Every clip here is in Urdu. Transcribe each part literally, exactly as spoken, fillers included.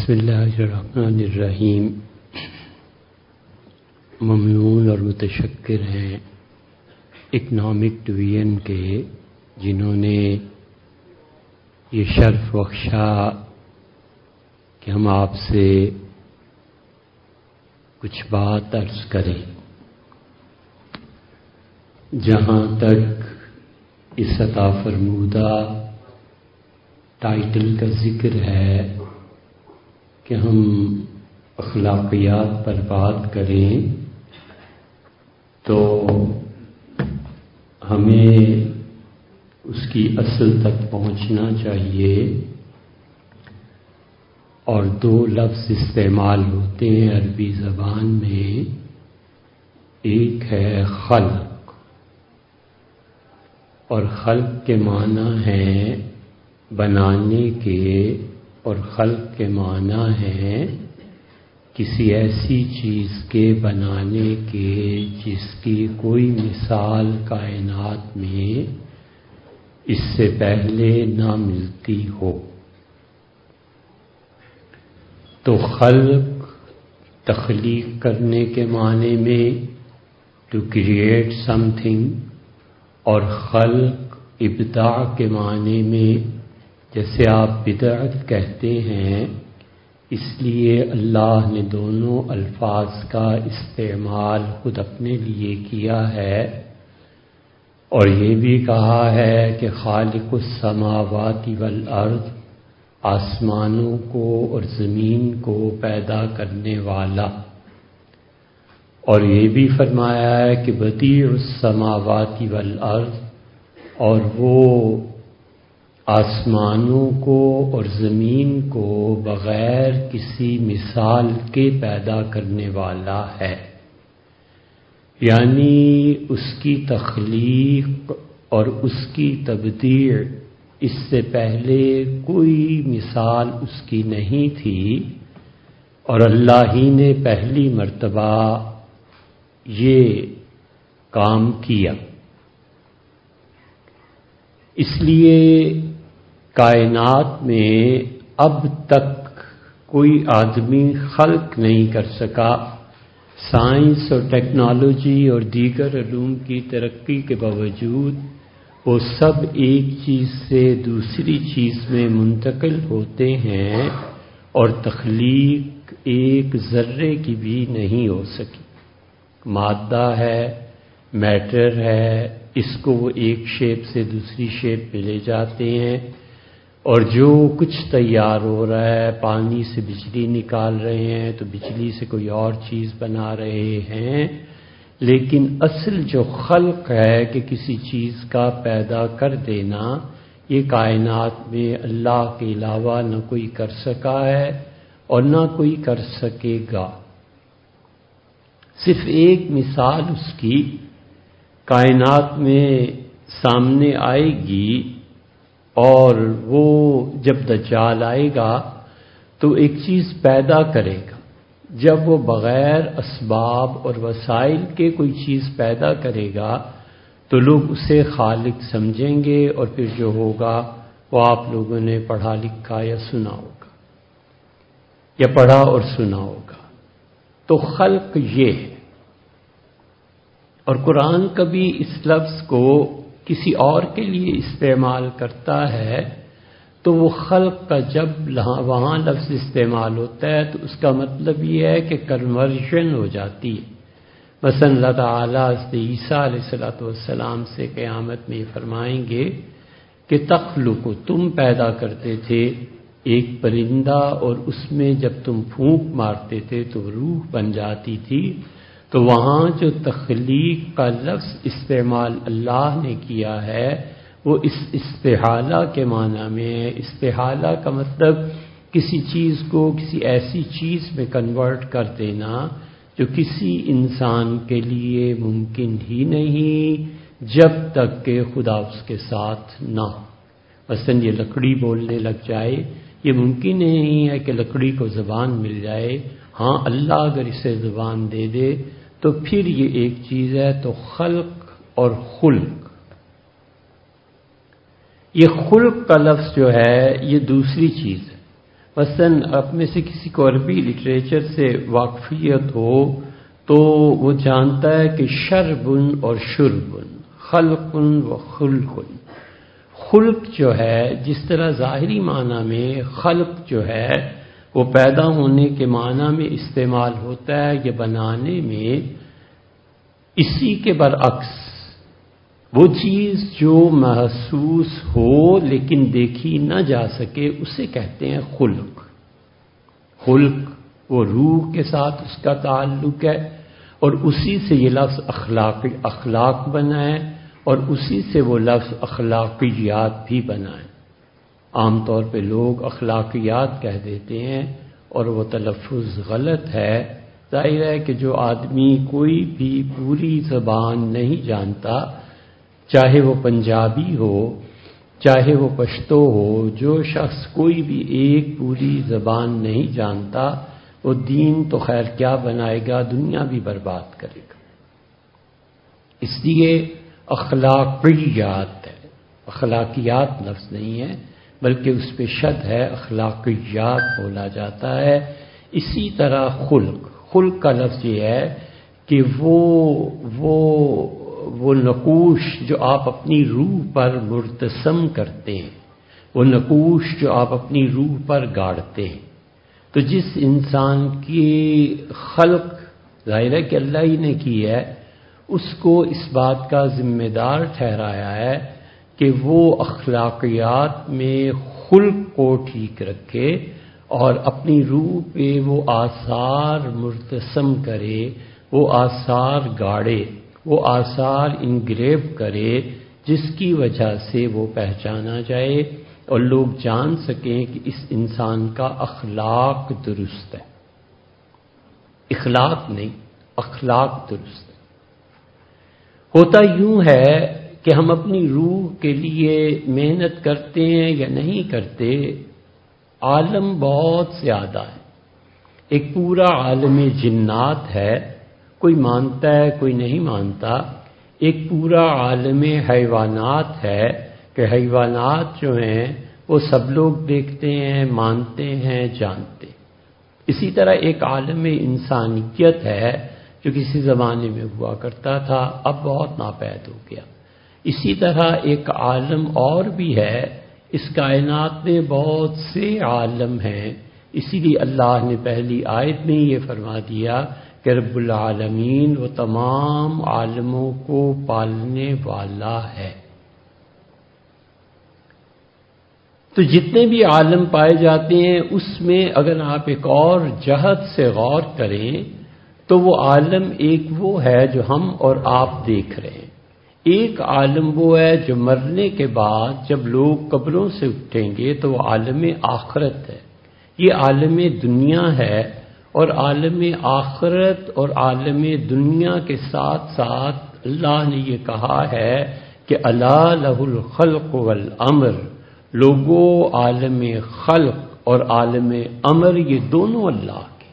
بسم اللہ الرحمن الرحیم۔ ممنون اور متشکر ہیں اکنامک ڈویژن کے جنہوں نے یہ شرف بخشا کہ ہم آپ سے کچھ بات عرض کریں۔ جہاں تک اس عطا فرمودہ ٹائٹل کا ذکر ہے کہ ہم اخلاقیات پر بات کریں تو ہمیں اس کی اصل تک پہنچنا چاہیے، اور دو لفظ استعمال ہوتے ہیں عربی زبان میں، ایک ہے خلق، اور خلق کے معنی ہے بنانے کے، اور خلق کے معنی ہے کسی ایسی چیز کے بنانے کے جس کی کوئی مثال کائنات میں اس سے پہلے نہ ملتی ہو۔ تو خلق تخلیق کرنے کے معنی میں ٹو کریٹ سم تھنگ، اور خلق ابداع کے معنی میں جیسے آپ بدعت کہتے ہیں، اس لیے اللہ نے دونوں الفاظ کا استعمال خود اپنے لیے کیا ہے، اور یہ بھی کہا ہے کہ خالق السماوات والارض، آسمانوں کو اور زمین کو پیدا کرنے والا، اور یہ بھی فرمایا ہے کہ بدیع السماوات والارض، اور وہ آسمانوں کو اور زمین کو بغیر کسی مثال کے پیدا کرنے والا ہے، یعنی اس کی تخلیق اور اس کی تبدیع اس سے پہلے کوئی مثال اس کی نہیں تھی، اور اللہ ہی نے پہلی مرتبہ یہ کام کیا۔ اس لیے کائنات میں اب تک کوئی آدمی خلق نہیں کر سکا، سائنس اور ٹیکنالوجی اور دیگر علوم کی ترقی کے باوجود وہ سب ایک چیز سے دوسری چیز میں منتقل ہوتے ہیں، اور تخلیق ایک ذرے کی بھی نہیں ہو سکی۔ مادہ ہے، میٹر ہے، اس کو وہ ایک شیپ سے دوسری شیپ میں لے جاتے ہیں، اور جو کچھ تیار ہو رہا ہے، پانی سے بجلی نکال رہے ہیں تو بجلی سے کوئی اور چیز بنا رہے ہیں، لیکن اصل جو خلق ہے کہ کسی چیز کا پیدا کر دینا، یہ کائنات میں اللہ کے علاوہ نہ کوئی کر سکا ہے اور نہ کوئی کر سکے گا۔ صرف ایک مثال اس کی کائنات میں سامنے آئے گی، اور وہ جب دجال آئے گا تو ایک چیز پیدا کرے گا۔ جب وہ بغیر اسباب اور وسائل کے کوئی چیز پیدا کرے گا تو لوگ اسے خالق سمجھیں گے، اور پھر جو ہوگا وہ آپ لوگوں نے پڑھا لکھا یا سنا ہوگا، یا پڑھا اور سنا ہوگا۔ تو خلق یہ ہے، اور قرآن کبھی اس لفظ کو کسی اور کے لیے استعمال کرتا ہے تو وہ خلق کا جب وہاں لفظ استعمال ہوتا ہے تو اس کا مطلب یہ ہے کہ کنورژن ہو جاتی ہے۔ مثلا اللہ تعالیٰ حضرت عیسیٰ علیہ الصلوۃ والسلام سے قیامت میں یہ فرمائیں گے کہ تخلق، تم پیدا کرتے تھے ایک پرندہ، اور اس میں جب تم پھونک مارتے تھے تو روح بن جاتی تھی۔ تو وہاں جو تخلیق کا لفظ استعمال اللہ نے کیا ہے وہ اس استحالہ کے معنی میں ہے۔ استحالہ کا مطلب کسی چیز کو کسی ایسی چیز میں کنورٹ کر دینا جو کسی انسان کے لیے ممکن ہی نہیں جب تک کہ خدا اس کے ساتھ نہ ہو۔ مثلا یہ لکڑی بولنے لگ جائے، یہ ممکن نہیں ہے کہ لکڑی کو زبان مل جائے، ہاں اللہ اگر اسے زبان دے دے تو پھر یہ ایک چیز ہے۔ تو خلق اور خلق، یہ خلق کا لفظ جو ہے یہ دوسری چیز ہے۔ مثلاً آپ میں سے کسی کو عربی لٹریچر سے واقفیت ہو تو وہ جانتا ہے کہ شربن اور شربن، خلقن و خلقن، خلق جو ہے جس طرح ظاہری معنی میں خلق جو ہے وہ پیدا ہونے کے معنی میں استعمال ہوتا ہے یا بنانے میں، اسی کے برعکس وہ چیز جو محسوس ہو لیکن دیکھی نہ جا سکے اسے کہتے ہیں خلق۔ خلق وہ روح کے ساتھ اس کا تعلق ہے، اور اسی سے یہ لفظ اخلاق اخلاق بنا ہے، اور اسی سے وہ لفظ اخلاقیات بھی بنا ہے۔ عام طور پہ لوگ اخلاقیات کہہ دیتے ہیں اور وہ تلفظ غلط ہے۔ ظاہر ہے کہ جو آدمی کوئی بھی پوری زبان نہیں جانتا، چاہے وہ پنجابی ہو چاہے وہ پشتو ہو، جو شخص کوئی بھی ایک پوری زبان نہیں جانتا وہ دین تو خیر کیا بنائے گا، دنیا بھی برباد کرے گا۔ اس لیے اخلاقیات ہے، اخلاقیات لفظ نہیں ہے بلکہ اس پہ شد ہے، اخلاقیات بولا جاتا ہے۔ اسی طرح خلق خلق کا لفظ یہ ہے کہ وہ وہ وہ نقوش جو آپ اپنی روح پر مرتسم کرتے ہیں، وہ نقوش جو آپ اپنی روح پر گاڑتے ہیں۔ تو جس انسان کی خلق ظاہر ہے کہ اللہ ہی نے کی ہے، اس کو اس بات کا ذمہ دار ٹھہرایا ہے کہ وہ اخلاقیات میں خلق کو ٹھیک رکھے اور اپنی روح پہ وہ آثار مرتسم کرے، وہ آثار گاڑے، وہ آثار انگریو کرے جس کی وجہ سے وہ پہچانا جائے اور لوگ جان سکیں کہ اس انسان کا اخلاق درست ہے۔ اخلاق نہیں، اخلاق درست ہے۔ ہوتا یوں ہے کہ ہم اپنی روح کے لیے محنت کرتے ہیں یا نہیں کرتے، عالم بہت زیادہ ہے۔ ایک پورا عالم جنات ہے، کوئی مانتا ہے کوئی نہیں مانتا۔ ایک پورا عالم حیوانات ہے کہ حیوانات جو ہیں وہ سب لوگ دیکھتے ہیں، مانتے ہیں، جانتے۔ اسی طرح ایک عالم انسانیت ہے جو کسی زمانے میں ہوا کرتا تھا، اب بہت ناپید ہو گیا۔ اسی طرح ایک عالم اور بھی ہے، اس کائنات میں بہت سے عالم ہیں، اسی لیے اللہ نے پہلی آیت میں یہ فرما دیا کہ رب العالمین وہ تمام عالموں کو پالنے والا ہے۔ تو جتنے بھی عالم پائے جاتے ہیں اس میں اگر آپ ایک اور جہت سے غور کریں تو وہ عالم ایک وہ ہے جو ہم اور آپ دیکھ رہے ہیں، ایک عالم وہ ہے جو مرنے کے بعد جب لوگ قبروں سے اٹھیں گے تو وہ عالم آخرت ہے۔ یہ عالم دنیا ہے، اور عالم آخرت اور عالم دنیا کے ساتھ ساتھ اللہ نے یہ کہا ہے کہ الا لہ الخلق والامر، لوگوں عالم خلق اور عالم امر یہ دونوں اللہ کے۔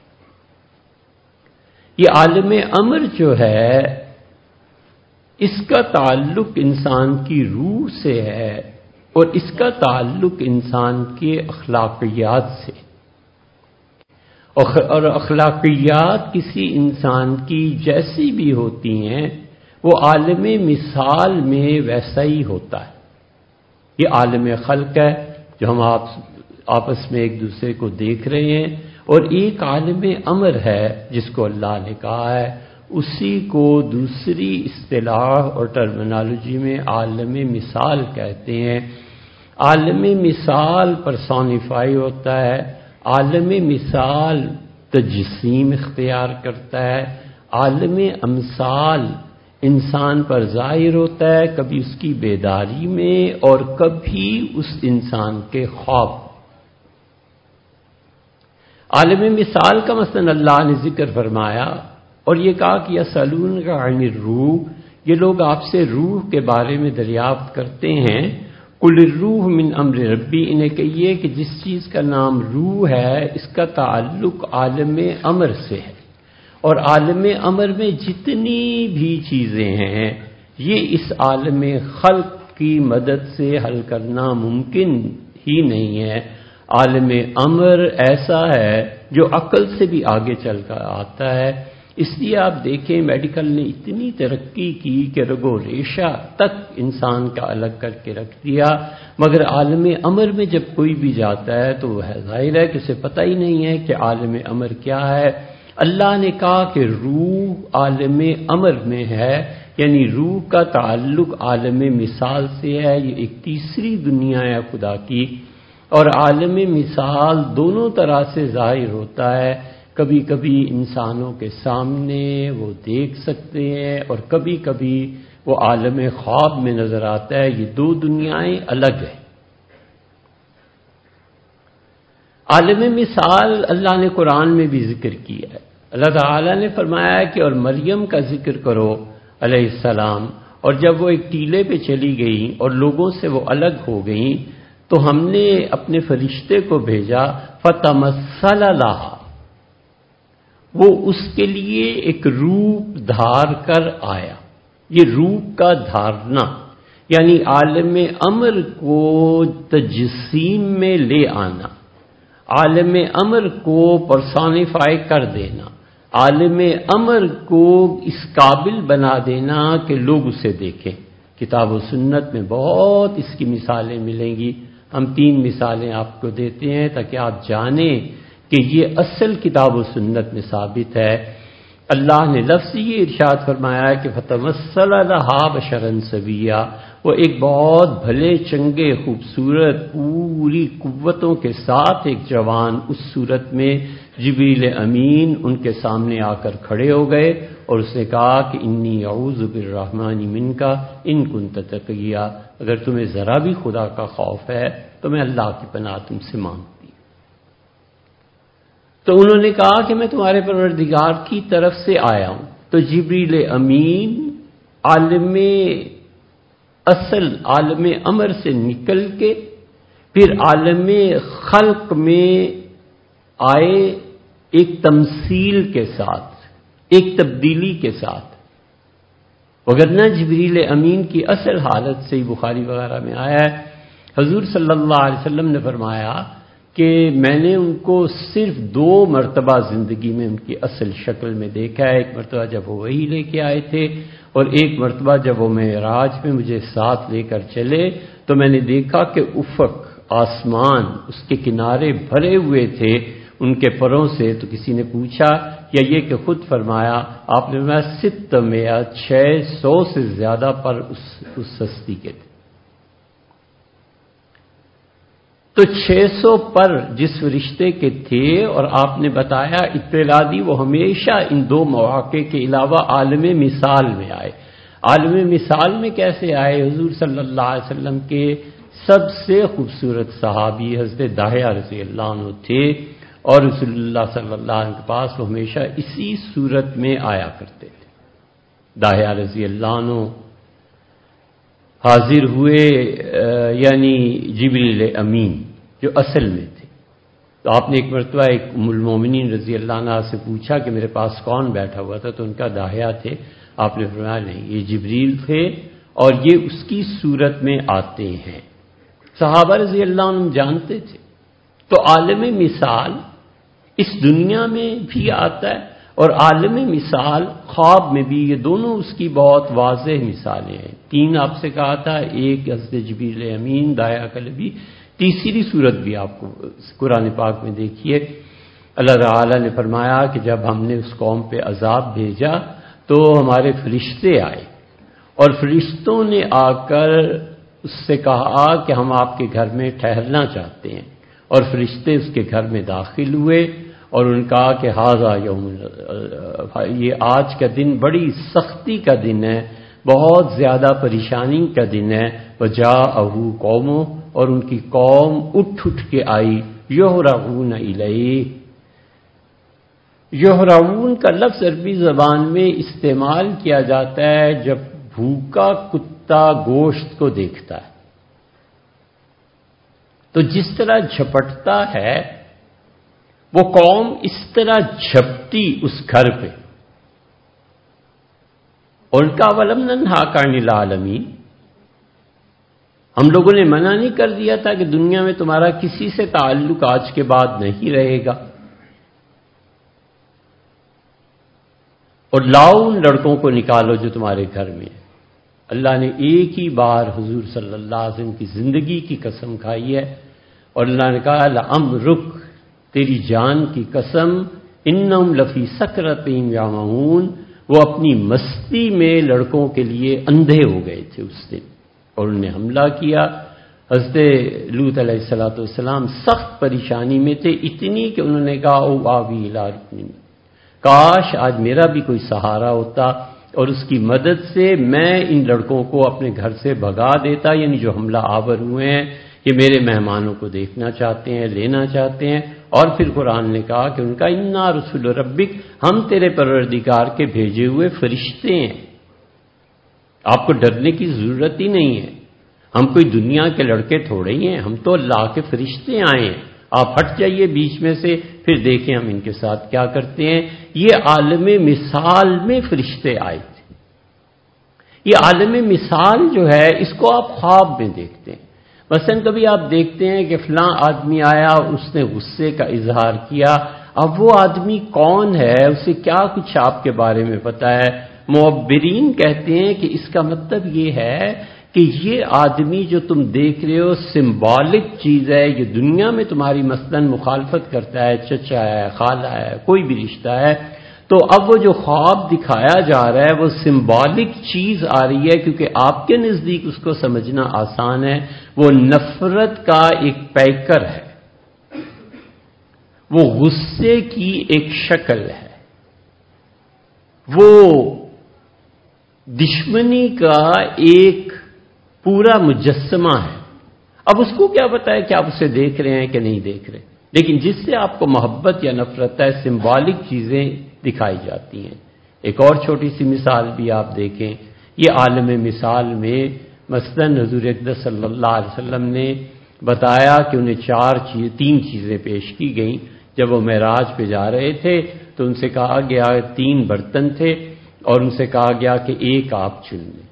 یہ عالم امر جو ہے اس کا تعلق انسان کی روح سے ہے اور اس کا تعلق انسان کے اخلاقیات سے، اور اخلاقیات کسی انسان کی جیسی بھی ہوتی ہیں وہ عالم مثال میں ویسا ہی ہوتا ہے۔ یہ عالم خلق ہے جو ہم آپ آپس میں ایک دوسرے کو دیکھ رہے ہیں، اور ایک عالم امر ہے جس کو اللہ نے کہا ہے، اسی کو دوسری اصطلاح اور ٹرمینالوجی میں عالم مثال کہتے ہیں۔ عالم مثال پرسونیفائی ہوتا ہے، عالم مثال تجسیم اختیار کرتا ہے، عالم امثال انسان پر ظاہر ہوتا ہے، کبھی اس کی بیداری میں اور کبھی اس انسان کے خواب۔ عالم مثال کا مثلا اللہ نے ذکر فرمایا اور یہ کہا کہ یسألونک عن الروح، یہ لوگ آپ سے روح کے بارے میں دریافت کرتے ہیں، قل الروح من امر ربی، انہیں کہیے کہ جس چیز کا نام روح ہے اس کا تعلق عالم امر سے ہے، اور عالم امر میں جتنی بھی چیزیں ہیں یہ اس عالم خلق کی مدد سے حل کرنا ممکن ہی نہیں ہے۔ عالم امر ایسا ہے جو عقل سے بھی آگے چل کر آتا ہے. اس لیے آپ دیکھیں میڈیکل نے اتنی ترقی کی کہ رگو ریشہ تک انسان کا الگ کر کے رکھ دیا، مگر عالم امر میں جب کوئی بھی جاتا ہے تو وہ ظاہر ہے کہ اسے پتہ ہی نہیں ہے کہ عالم امر کیا ہے. اللہ نے کہا کہ روح عالم امر میں ہے، یعنی روح کا تعلق عالم مثال سے ہے. یہ ایک تیسری دنیا ہے خدا کی، اور عالم مثال دونوں طرح سے ظاہر ہوتا ہے. کبھی کبھی انسانوں کے سامنے وہ دیکھ سکتے ہیں اور کبھی کبھی وہ عالم خواب میں نظر آتا ہے. یہ دو دنیایں الگ ہیں. عالم مثال اللہ نے قرآن میں بھی ذکر کیا ہے. اللہ تعالیٰ نے فرمایا ہے کہ اور مریم کا ذکر کرو علیہ السلام، اور جب وہ ایک ٹیلے پہ چلی گئیں اور لوگوں سے وہ الگ ہو گئیں تو ہم نے اپنے فرشتے کو بھیجا فتمثل لہا، وہ اس کے لیے ایک روپ دھار کر آیا. یہ روپ کا دھارنا یعنی عالم امر کو تجسیم میں لے آنا، عالم امر کو پرسونیفائی کر دینا، عالم امر کو اس قابل بنا دینا کہ لوگ اسے دیکھیں. کتاب و سنت میں بہت اس کی مثالیں ملیں گی. ہم تین مثالیں آپ کو دیتے ہیں تاکہ آپ جانیں کہ یہ اصل کتاب و سنت میں ثابت ہے. اللہ نے لفظ یہ ارشاد فرمایا ہے کہ فتمثل لہا بشرا سویا، وہ ایک بہت بھلے چنگے خوبصورت پوری قوتوں کے ساتھ ایک جوان اس صورت میں جبریل امین ان کے سامنے آ کر کھڑے ہو گئے اور اس نے کہا کہ انی اعوذ بالرحمن منک ان کنت تقیا، اگر تمہیں ذرا بھی خدا کا خوف ہے تو میں اللہ کی پناہ تم سے مانگتی. تو انہوں نے کہا کہ میں تمہارے پروردگار کی طرف سے آیا ہوں. تو جبریل امین عالم اصل عالم امر سے نکل کے پھر عالم خلق میں آئے ایک تمثیل کے ساتھ، ایک تبدیلی کے ساتھ. وگرنہ جبریل امین کی اصل حالت سے ہی بخاری وغیرہ میں آیا ہے. حضور صلی اللہ علیہ وسلم نے فرمایا کہ میں نے ان کو صرف دو مرتبہ زندگی میں ان کی اصل شکل میں دیکھا ہے. ایک مرتبہ جب وہ وحی لے کے آئے تھے اور ایک مرتبہ جب وہ معراج میں مجھے ساتھ لے کر چلے تو میں نے دیکھا کہ افق آسمان اس کے کنارے بھرے ہوئے تھے ان کے پروں سے. تو کسی نے پوچھا یا یہ کہ خود فرمایا آپ نے فرمایا ست میا چھ سو سے زیادہ پر اس اس ہستی کے تھے. تو چھ سو پر جس فرشتے کے تھے اور آپ نے بتایا اطلاع دی وہ ہمیشہ ان دو مواقع کے علاوہ عالم مثال میں آئے. عالم مثال میں کیسے آئے؟ حضور صلی اللہ علیہ وسلم کے سب سے خوبصورت صحابی حضرت داہیہ رضی اللہ عنہ تھے اور رسول اللہ صلی اللہ علیہ وسلم کے پاس وہ ہمیشہ اسی صورت میں آیا کرتے تھے. داہیہ رضی اللہ عنہ حاضر ہوئے یعنی جبریل امین جو اصل میں تھے. تو آپ نے ایک مرتبہ ایک ام المومنین رضی اللہ عنہ سے پوچھا کہ میرے پاس کون بیٹھا ہوا تھا تو ان کا داہیہ تھے. آپ نے فرمایا نہیں یہ جبریل تھے اور یہ اس کی صورت میں آتے ہیں. صحابہ رضی اللہ عنہ جانتے تھے. تو عالم مثال اس دنیا میں بھی آتا ہے اور عالم مثال خواب میں بھی. یہ دونوں اس کی بہت واضح مثالیں ہیں. تین آپ سے کہا تھا، ایک حضرت جبریل امین داہیہ کلبی. تیسری صورت بھی آپ کو قرآن پاک میں دیکھیے. اللہ تعالی نے فرمایا کہ جب ہم نے اس قوم پہ عذاب بھیجا تو ہمارے فرشتے آئے اور فرشتوں نے آ کر اس سے کہا کہ ہم آپ کے گھر میں ٹھہرنا چاہتے ہیں. اور فرشتے اس کے گھر میں داخل ہوئے اور ان کا کہ ھذا یوم، یہ آج کا دن بڑی سختی کا دن ہے، بہت زیادہ پریشانی کا دن ہے. وجاءہ قومہ، اور ان کی قوم اٹھ اٹھ کے آئی. یہرعون الیہ، یہرعون کا لفظ عربی زبان میں استعمال کیا جاتا ہے جب بھوکا کتا گوشت کو دیکھتا ہے تو جس طرح جھپٹتا ہے وہ قوم اس طرح جھپٹی اس گھر پہ. اور ان کا ولم ننھاک عن العالمین، ہم لوگوں نے منع نہیں کر دیا تھا کہ دنیا میں تمہارا کسی سے تعلق آج کے بعد نہیں رہے گا؟ اور لاؤ ان لڑکوں کو نکالو جو تمہارے گھر میں ہے۔ اللہ نے ایک ہی بار حضور صلی اللہ علیہ وسلم کی زندگی کی قسم کھائی ہے، اور اللہ نے کہا لعمرک، تیری جان کی قسم، انہم لفی سکرتہم یعمہون، وہ اپنی مستی میں لڑکوں کے لیے اندھے ہو گئے تھے اس دن، اور انہوں نے حملہ کیا۔ حضرت لوط علیہ الصلوۃ والسلام سخت پریشانی میں تھے، اتنی کہ انہوں نے کہا او آوی الی رکن، کاش آج میرا بھی کوئی سہارا ہوتا اور اس کی مدد سے میں ان لڑکوں کو اپنے گھر سے بھگا دیتا، یعنی جو حملہ آور ہوئے ہیں یہ میرے مہمانوں کو دیکھنا چاہتے ہیں، لینا چاہتے ہیں۔ اور پھر قرآن نے کہا کہ ان کا انا رسول ربک، ہم تیرے پروردگار کے بھیجے ہوئے فرشتے ہیں، آپ کو ڈرنے کی ضرورت ہی نہیں ہے، ہم کوئی دنیا کے لڑکے تھوڑے ہی ہیں، ہم تو اللہ کے فرشتے آئے ہیں، آپ ہٹ جائیے بیچ میں سے، پھر دیکھیں ہم ان کے ساتھ کیا کرتے ہیں۔ یہ عالم مثال میں فرشتے آئے تھے۔ یہ عالم مثال جو ہے اس کو آپ خواب میں دیکھتے ہیں۔ مثلا کبھی آپ دیکھتے ہیں کہ فلاں آدمی آیا، اس نے غصے کا اظہار کیا، اب وہ آدمی کون ہے، اسے کیا کچھ آپ کے بارے میں پتا ہے؟ معبرین کہتے ہیں کہ اس کا مطلب یہ ہے کہ یہ آدمی جو تم دیکھ رہے ہو سمبولک چیز ہے، یہ دنیا میں تمہاری مثلا مخالفت کرتا ہے، چچا ہے، خالہ ہے، کوئی بھی رشتہ ہے، تو اب وہ جو خواب دکھایا جا رہا ہے وہ سمبولک چیز آ رہی ہے، کیونکہ آپ کے نزدیک اس کو سمجھنا آسان ہے۔ وہ نفرت کا ایک پیکر ہے، وہ غصے کی ایک شکل ہے، وہ دشمنی کا ایک پورا مجسمہ ہے۔ اب اس کو کیا پتا ہے کہ آپ اسے دیکھ رہے ہیں کہ نہیں دیکھ رہے، لیکن جس سے آپ کو محبت یا نفرت ہے، سمبولک چیزیں دکھائی جاتی ہیں۔ ایک اور چھوٹی سی مثال بھی آپ دیکھیں، یہ عالم مثال میں مثلا حضور اقدس صلی اللہ علیہ وسلم نے بتایا کہ انہیں چار چیز تین چیزیں پیش کی گئیں جب وہ معراج پہ جا رہے تھے، تو ان سے کہا گیا تین برتن تھے اور ان سے کہا گیا کہ ایک آپ چن لیں،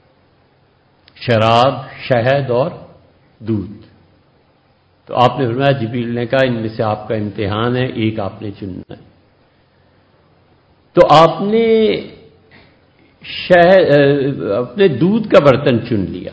شراب، شہد اور دودھ۔ تو آپ نے فرمایا، جبریل نے کہا ان میں سے آپ کا امتحان ہے، ایک آپ نے چننا ہے۔ تو آپ نے شہد اپنے دودھ کا برتن چن لیا،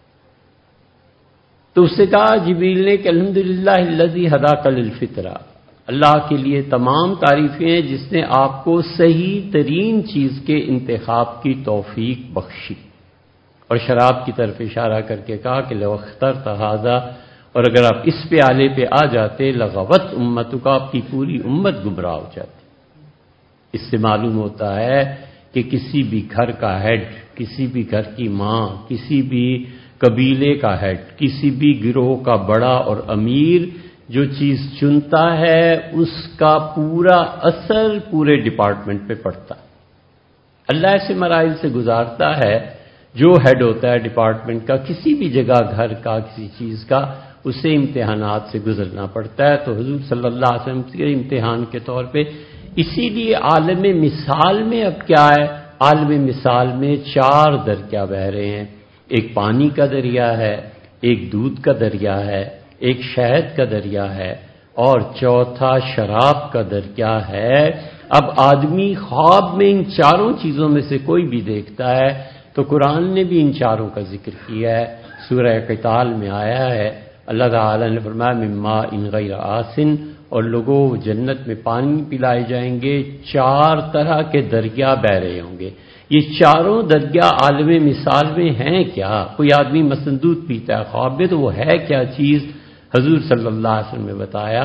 تو اس سے کہا جبریل نے کہ الحمدللہ الذی ہداک للفطرہ، اللہ کے لیے تمام تعریفیں ہیں جس نے آپ کو صحیح ترین چیز کے انتخاب کی توفیق بخشی، اور شراب کی طرف اشارہ کر کے کہا کہ لو اخترت ھذا، اور اگر آپ اس پیالے پہ آ جاتے لغوت امتک، آپ کی پوری امت گمراہ ہو جاتی۔ اس سے معلوم ہوتا ہے کہ کسی بھی گھر کا ہیڈ، کسی بھی گھر کی ماں، کسی بھی قبیلے کا ہیڈ، کسی بھی گروہ کا بڑا اور امیر جو چیز چنتا ہے اس کا پورا اثر پورے ڈپارٹمنٹ پہ پڑتا ہے۔ اللہ ایسے مراحل سے گزارتا ہے، جو ہیڈ ہوتا ہے ڈپارٹمنٹ کا، کسی بھی جگہ گھر کا کسی چیز کا، اسے امتحانات سے گزرنا پڑتا ہے۔ تو حضور صلی اللہ علیہ وسلم کے امتحان کے طور پہ، اسی لیے عالم مثال میں اب کیا ہے، عالم مثال میں چار دریا بہ رہے ہیں، ایک پانی کا دریا ہے، ایک دودھ کا دریا ہے، ایک شہد کا دریا ہے، اور چوتھا شراب کا دریا ہے۔ اب آدمی خواب میں ان چاروں چیزوں میں سے کوئی بھی دیکھتا ہے، تو قرآن نے بھی ان چاروں کا ذکر کیا ہے، سورہ قتال میں آیا ہے، اللہ تعالیٰ نے فرمایا مما ان غیر آسن، اور لوگوں جنت میں پانی پلائے جائیں گے، چار طرح کے دریا بہ رہے ہوں گے۔ یہ چاروں دریا عالم مثال میں ہیں کیا؟ کوئی آدمی مثلا دودھ پیتا ہے خواب میں، تو وہ ہے کیا چیز؟ حضور صلی اللہ علیہ وسلم نے بتایا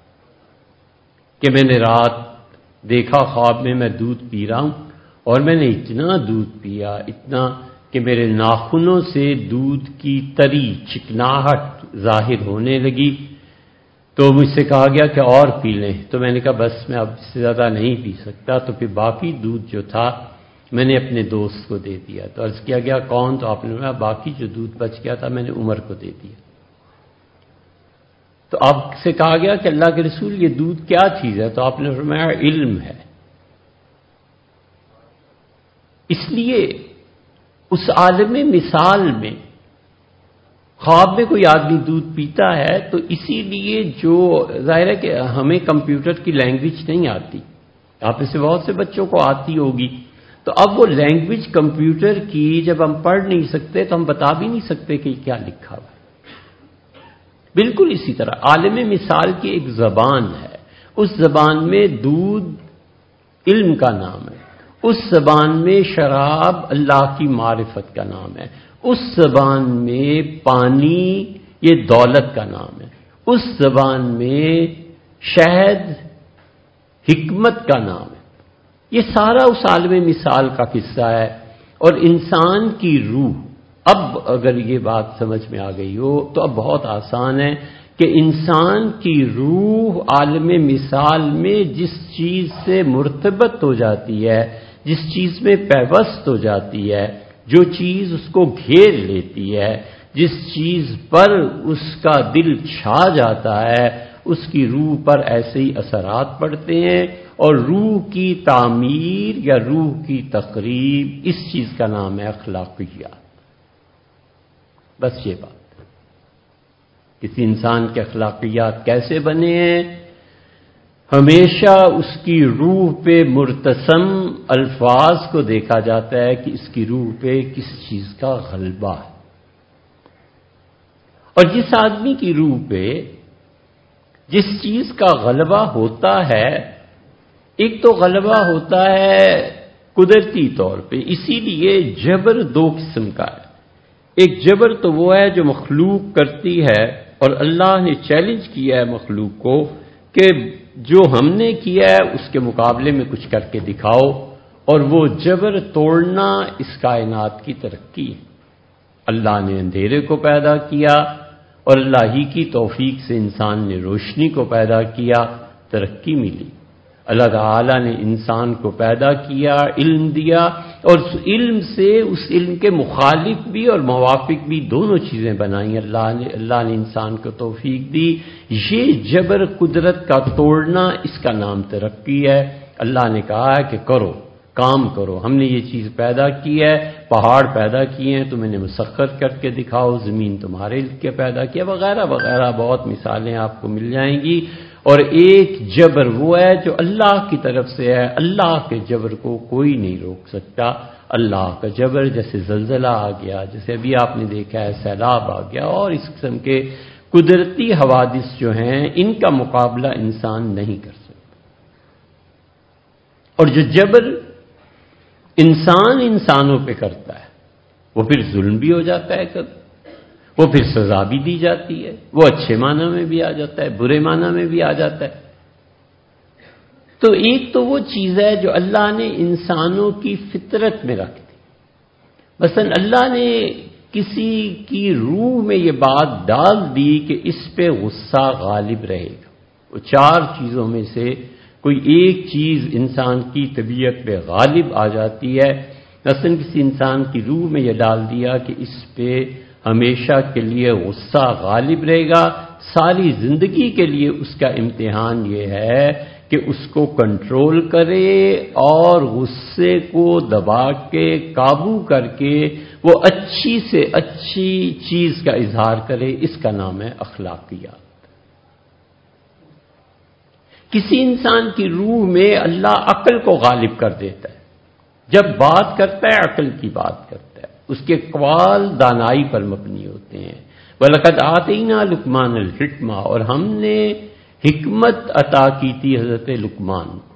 کہ میں نے رات دیکھا خواب میں میں دودھ پی رہا ہوں، اور میں نے اتنا دودھ پیا، اتنا کہ میرے ناخنوں سے دودھ کی تری چکناہٹ ظاہر ہونے لگی، تو مجھ سے کہا گیا کہ اور پی لیں، تو میں نے کہا بس میں اب سے زیادہ نہیں پی سکتا، تو پھر باقی دودھ جو تھا میں نے اپنے دوست کو دے دیا۔ تو عرض کیا گیا کون؟ تو آپ نے کہا باقی جو دودھ بچ گیا تھا میں نے عمر کو دے دیا۔ تو آپ سے کہا گیا کہ اللہ کے رسول یہ دودھ کیا چیز ہے؟ تو آپ نے فرمایا علم ہے۔ اس لیے اس عالم مثال میں خواب میں کوئی آدمی دودھ پیتا ہے تو اسی لیے جو ظاہر ہے کہ ہمیں کمپیوٹر کی لینگویج نہیں آتی، آپ میں سے بہت سے بچوں کو آتی ہوگی، تو اب وہ لینگویج کمپیوٹر کی جب ہم پڑھ نہیں سکتے تو ہم بتا بھی نہیں سکتے کہ کیا لکھا ہوا ہے۔ بالکل اسی طرح عالم مثال کی ایک زبان ہے، اس زبان میں دودھ علم کا نام ہے، اس زبان میں شراب اللہ کی معرفت کا نام ہے، اس زبان میں پانی یہ دولت کا نام ہے، اس زبان میں شہد حکمت کا نام ہے۔ یہ سارا اس عالم مثال کا قصہ ہے۔ اور انسان کی روح، اب اگر یہ بات سمجھ میں آ گئی ہو تو اب بہت آسان ہے کہ انسان کی روح عالم مثال میں جس چیز سے مرتبط ہو جاتی ہے، جس چیز میں پیوست ہو جاتی ہے، جو چیز اس کو گھیر لیتی ہے، جس چیز پر اس کا دل چھا جاتا ہے، اس کی روح پر ایسے ہی اثرات پڑتے ہیں، اور روح کی تعمیر یا روح کی تقریب، اس چیز کا نام ہے اخلاقیات۔ بس یہ بات، کسی انسان کے اخلاقیات کیسے بنے ہیں، ہمیشہ اس کی روح پہ مرتسم الفاظ کو دیکھا جاتا ہے کہ اس کی روح پہ کس چیز کا غلبہ ہے۔ اور جس آدمی کی روح پہ جس چیز کا غلبہ ہوتا ہے، ایک تو غلبہ ہوتا ہے قدرتی طور پہ، اسی لیے جبر دو قسم کا ہے۔ ایک جبر تو وہ ہے جو مخلوق کرتی ہے، اور اللہ نے چیلنج کیا ہے مخلوق کو کہ جو ہم نے کیا ہے اس کے مقابلے میں کچھ کر کے دکھاؤ، اور وہ جبر توڑنا اس کائنات کی ترقی ہے۔ اللہ نے اندھیرے کو پیدا کیا، اور اللہ ہی کی توفیق سے انسان نے روشنی کو پیدا کیا، ترقی ملی۔ اللہ تعالیٰ نے انسان کو پیدا کیا، علم دیا، اور اس علم سے اس علم کے مخالف بھی اور موافق بھی دونوں چیزیں بنائیں۔ اللہ نے اللہ نے انسان کو توفیق دی۔ یہ جبر قدرت کا توڑنا، اس کا نام ترقی ہے۔ اللہ نے کہا ہے کہ کرو، کام کرو، ہم نے یہ چیز پیدا کی ہے، پہاڑ پیدا کیے ہیں تم انہیں مسخر کر کے دکھاؤ، زمین تمہارے لیے پیدا کیا، وغیرہ وغیرہ بہت مثالیں آپ کو مل جائیں گی۔ اور ایک جبر وہ ہے جو اللہ کی طرف سے ہے، اللہ کے جبر کو کوئی نہیں روک سکتا۔ اللہ کا جبر جیسے زلزلہ آ گیا، جیسے ابھی آپ نے دیکھا ہے سیلاب آ گیا، اور اس قسم کے قدرتی حوادث جو ہیں ان کا مقابلہ انسان نہیں کر سکتا۔ اور جو جبر انسان انسانوں پہ کرتا ہے وہ پھر ظلم بھی ہو جاتا ہے، کب وہ پھر سزا بھی دی جاتی ہے، وہ اچھے معنی میں بھی آ جاتا ہے، برے معنی میں بھی آ جاتا ہے۔ تو ایک تو وہ چیز ہے جو اللہ نے انسانوں کی فطرت میں رکھ دی، مثلا اللہ نے کسی کی روح میں یہ بات ڈال دی کہ اس پہ غصہ غالب رہے گا۔ وہ چار چیزوں میں سے کوئی ایک چیز انسان کی طبیعت پہ غالب آ جاتی ہے، مثلا کسی انسان کی روح میں یہ ڈال دیا کہ اس پہ ہمیشہ کے لیے غصہ غالب رہے گا، ساری زندگی کے لیے اس کا امتحان یہ ہے کہ اس کو کنٹرول کرے اور غصے کو دبا کے قابو کر کے وہ اچھی سے اچھی چیز کا اظہار کرے، اس کا نام ہے اخلاقیات۔ کسی انسان کی روح میں اللہ عقل کو غالب کر دیتا ہے، جب بات کرتا ہے عقل کی بات کرتا ہے، اس کے اقوال دانائی پر مبنی ہوتے ہیں۔ وَلَقَدْ آتَيْنَا لُقْمَانَ الْحِكْمَةَ، اور ہم نے حکمت عطا کی تھی حضرت لقمان کو۔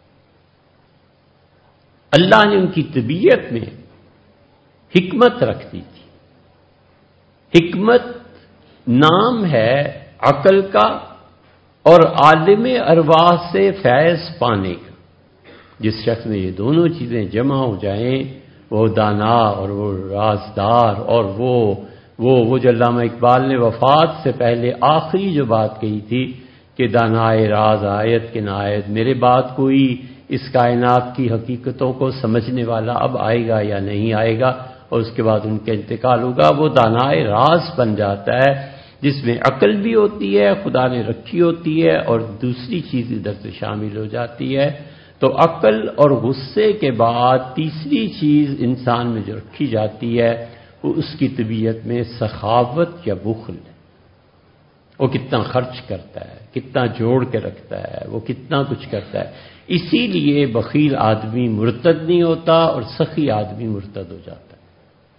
اللہ نے ان کی طبیعت میں حکمت رکھ دی تھی۔ حکمت نام ہے عقل کا اور عالم ارواح سے فیض پانے کا۔ جس شخص میں یہ دونوں چیزیں جمع ہو جائیں وہ دانا اور وہ رازدار، اور وہ وہ وہ جو علامہ اقبال نے وفات سے پہلے آخری جو بات کہی تھی کہ دانائے راز آیت کے نائد، میرے بعد کوئی اس کائنات کی حقیقتوں کو سمجھنے والا اب آئے گا یا نہیں آئے گا، اور اس کے بعد ان کا انتقال ہوگا، وہ دانائے راز بن جاتا ہے جس میں عقل بھی ہوتی ہے، خدا نے رکھی ہوتی ہے، اور دوسری چیز ادھر سے شامل ہو جاتی ہے۔ تو عقل اور غصے کے بعد تیسری چیز انسان میں جو رکھی جاتی ہے وہ اس کی طبیعت میں سخاوت یا بخل ہے، وہ کتنا خرچ کرتا ہے، کتنا جوڑ کے رکھتا ہے، وہ کتنا کچھ کرتا ہے۔ اسی لیے بخیل آدمی مرتد نہیں ہوتا اور سخی آدمی مرتد ہو جاتا ہے۔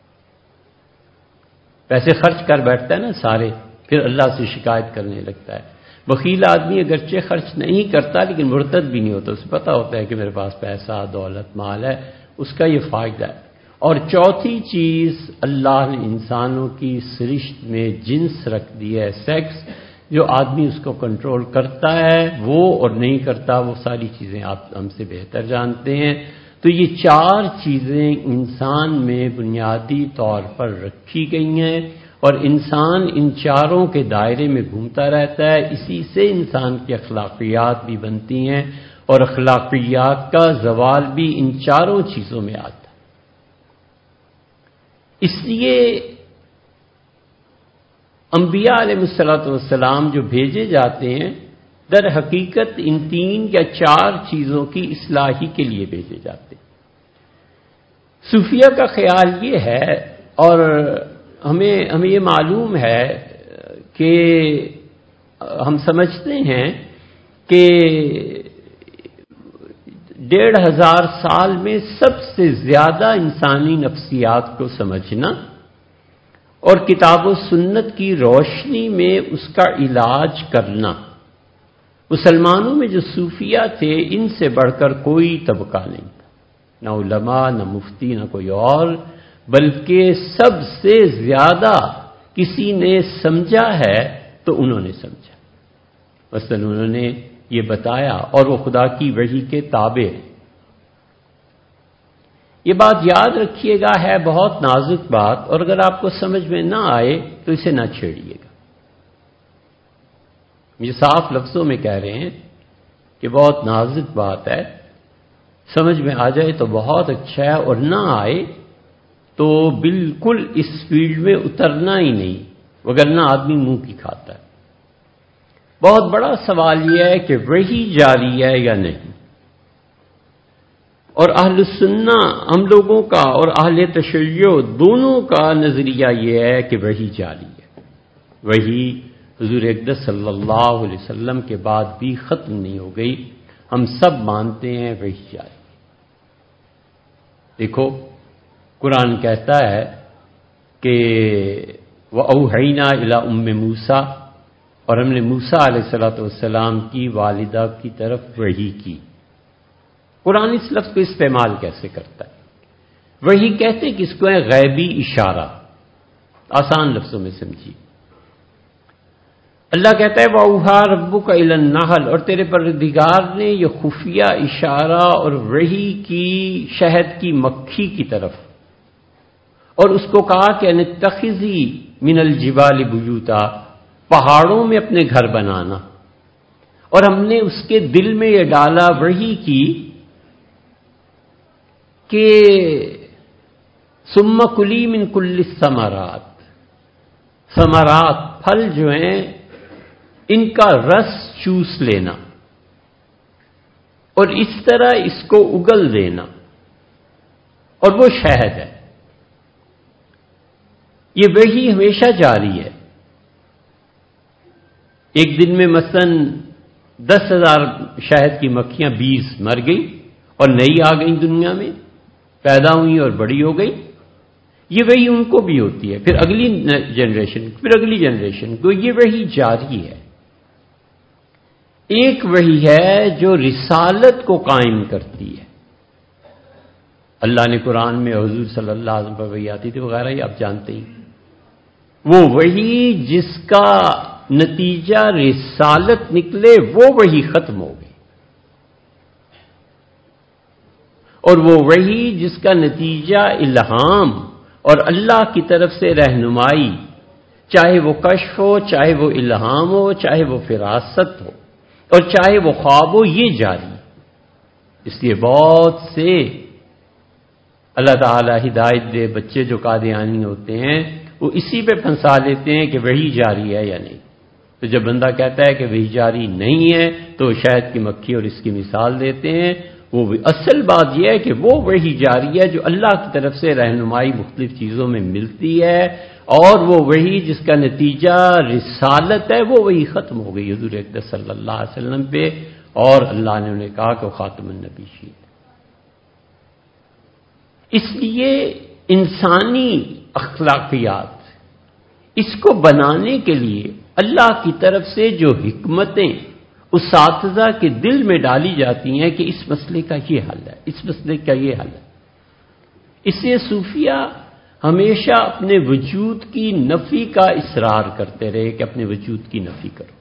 پیسے خرچ کر بیٹھتا ہے نا سارے، پھر اللہ سے شکایت کرنے لگتا ہے۔ بخیل آدمی اگرچہ خرچ نہیں کرتا لیکن مرتد بھی نہیں ہوتا، اسے پتا ہوتا ہے کہ میرے پاس پیسہ، دولت، مال ہے، اس کا یہ فائدہ ہے۔ اور چوتھی چیز، اللہ نے انسانوں کی سرشت میں جنس رکھ دی ہے، سیکس، جو آدمی اس کو کنٹرول کرتا ہے وہ اور نہیں کرتا وہ ساری چیزیں آپ ہم سے بہتر جانتے ہیں۔ تو یہ چار چیزیں انسان میں بنیادی طور پر رکھی گئی ہیں اور انسان ان چاروں کے دائرے میں گھومتا رہتا ہے، اسی سے انسان کی اخلاقیات بھی بنتی ہیں اور اخلاقیات کا زوال بھی ان چاروں چیزوں میں آتا ہے۔ اس لیے انبیاء علیہ الصلوۃ والسلام جو بھیجے جاتے ہیں در حقیقت ان تین یا چار چیزوں کی اصلاح ہی کے لیے بھیجے جاتے ہیں۔ صوفیہ کا خیال یہ ہے، اور ہمیں ہمیں یہ معلوم ہے کہ ہم سمجھتے ہیں کہ ڈیڑھ ہزار سال میں سب سے زیادہ انسانی نفسیات کو سمجھنا اور کتاب و سنت کی روشنی میں اس کا علاج کرنا، مسلمانوں میں جو صوفیہ تھے ان سے بڑھ کر کوئی طبقہ نہیں تھا، نہ علماء، نہ مفتی، نہ کوئی اور، بلکہ سب سے زیادہ کسی نے سمجھا ہے تو انہوں نے سمجھا، مثلا انہوں نے یہ بتایا اور وہ خدا کی وحی کے تابع۔ یہ بات یاد رکھیے گا، ہے بہت نازک بات، اور اگر آپ کو سمجھ میں نہ آئے تو اسے نہ چھیڑیے گا۔ یہ صاف لفظوں میں کہہ رہے ہیں کہ بہت نازک بات ہے، سمجھ میں آ جائے تو بہت اچھا ہے، اور نہ آئے تو بالکل اس فیلڈ میں اترنا ہی نہیں، وگرنہ آدمی منہ کی کھاتا ہے۔ بہت بڑا سوال یہ ہے کہ وحی جاری ہے یا نہیں، اور اہل سنہ ہم لوگوں کا اور اہل تشیع دونوں کا نظریہ یہ ہے کہ وحی جاری ہے۔ وحی حضور اقدس صلی اللہ علیہ وسلم کے بعد بھی ختم نہیں ہو گئی، ہم سب مانتے ہیں وحی جاری ہے۔ دیکھو قرآن کہتا ہے کہ وَأَوْحَيْنَا إِلَىٰ أُمِّ مُوسَىٰ، اور ہم نے موسیٰ علیہ الصلوۃ والسلام کی والدہ کی طرف وحی کی۔ قرآن اس لفظ کو استعمال کیسے کرتا ہے؟ وحی کہتے کہ اس کو ہے غیبی اشارہ، آسان لفظوں میں سمجھیے۔ اللہ کہتا ہے وَأَوْحَىٰ رَبُّكَ إِلَى النَّحْلِ، اور تیرے پروردگار نے یہ خفیہ اشارہ اور وحی کی شہد کی مکھی کی طرف، اور اس کو کہا کہ ان اتخذی من الجبال بیوتا، پہاڑوں میں اپنے گھر بنانا، اور ہم نے اس کے دل میں یہ ڈالا وحی کی کہ ثم کلی من کل الثمرات، ثمرات پھل جو ہیں ان کا رس چوس لینا اور اس طرح اس کو اگل دینا، اور وہ شہد ہے۔ یہ وحی ہمیشہ جاری ہے۔ ایک دن میں مثلا دس ہزار شہد کی مکھیاں بیس مر گئی اور نئی آ گئی دنیا میں، پیدا ہوئی اور بڑی ہو گئی، یہ وحی ان کو بھی ہوتی ہے، پھر اگلی جنریشن، پھر اگلی جنریشن کو، یہ وحی جاری ہے۔ ایک وحی ہے جو رسالت کو قائم کرتی ہے، اللہ نے قرآن میں حضور صلی اللہ علیہ وسلم پر وحی آتی تھی وغیرہ، یہ آپ جانتے ہی۔ وہ وحی جس کا نتیجہ رسالت نکلے وہ وحی ختم ہو گئی، اور وہ وحی جس کا نتیجہ الہام اور اللہ کی طرف سے رہنمائی، چاہے وہ کشف ہو، چاہے وہ الہام ہو، چاہے وہ فراست ہو، اور چاہے وہ خواب ہو، یہ جاری۔ اس لیے بہت سے اللہ تعالی ہدایت دے بچے جو قادیانی ہوتے ہیں وہ اسی پہ پھنسا لیتے ہیں کہ وحی جاری ہے یا نہیں۔ تو جب بندہ کہتا ہے کہ وحی جاری نہیں ہے تو شہد کی مکھی اور اس کی مثال دیتے ہیں، وہ اصل بات یہ ہے کہ وہ وہی جاری ہے جو اللہ کی طرف سے رہنمائی مختلف چیزوں میں ملتی ہے، اور وہ وہی جس کا نتیجہ رسالت ہے، وہ وہی ختم ہو گئی حضور اقدس صلی اللہ علیہ وسلم پہ، اور اللہ نے انہیں کہا کہ وہ خاتم النبیین۔ اس لیے انسانی اخلاقیات، اس کو بنانے کے لیے اللہ کی طرف سے جو حکمتیں اساتذہ کے دل میں ڈالی جاتی ہیں کہ اس مسئلے کا یہ حل ہے، اس مسئلے کا یہ حل ہے۔ اس سے صوفیہ ہمیشہ اپنے وجود کی نفی کا اصرار کرتے رہے کہ اپنے وجود کی نفی کرو۔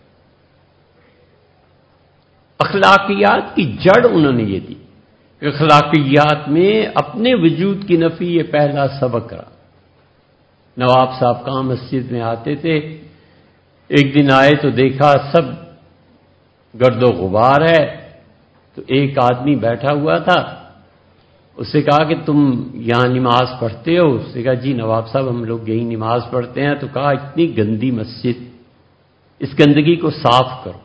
اخلاقیات کی جڑ انہوں نے یہ دی کہ اخلاقیات میں اپنے وجود کی نفی یہ پہلا سبق رہا۔ نواب صاحب کہاں مسجد میں آتے تھے، ایک دن آئے تو دیکھا سب گرد و غبار ہے، تو ایک آدمی بیٹھا ہوا تھا، اس سے کہا کہ تم یہاں نماز پڑھتے ہو؟ اس سے کہا جی نواب صاحب ہم لوگ یہی نماز پڑھتے ہیں۔ تو کہا اتنی گندی مسجد، اس گندگی کو صاف کرو۔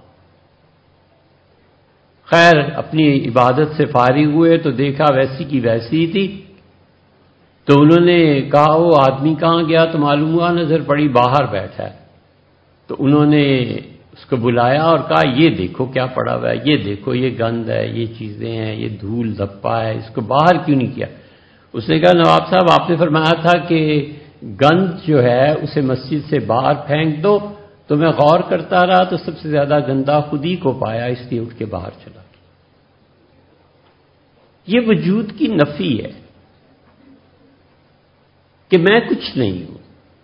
خیر اپنی عبادت سے فارغ ہوئے تو دیکھا ویسی کی ویسی تھی، تو انہوں نے کہا وہ آدمی کہاں گیا؟ تو معلوم ہوا نظر پڑی باہر بیٹھا ہے۔ تو انہوں نے اس کو بلایا اور کہا یہ دیکھو کیا پڑا ہوا ہے، یہ دیکھو یہ گند ہے، یہ چیزیں ہیں، یہ دھول دھپا ہے، اس کو باہر کیوں نہیں کیا؟ اس نے کہا نواب صاحب آپ نے فرمایا تھا کہ گند جو ہے اسے مسجد سے باہر پھینک دو، تو میں غور کرتا رہا تو سب سے زیادہ گندا خود ہی کو پایا، اس لیے اٹھ کے باہر چلا گیا۔ یہ وجود کی نفی ہے کہ میں کچھ نہیں ہوں۔